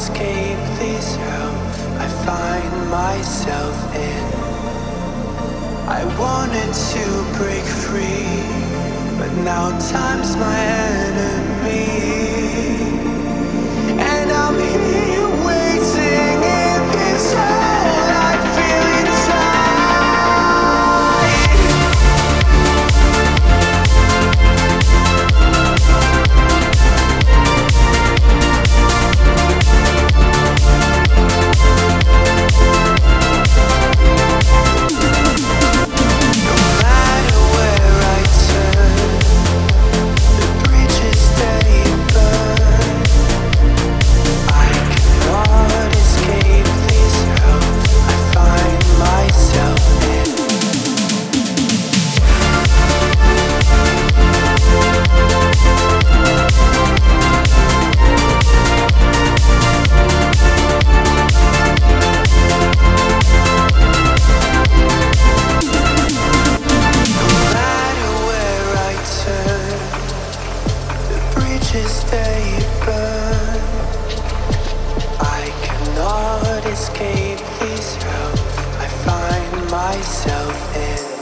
escape this hell I find myself in. I wanted to break free, but now time's my enemy. And I'm here waiting in this hell I feel inside. Stay burned. I cannot escape this hell I find myself in.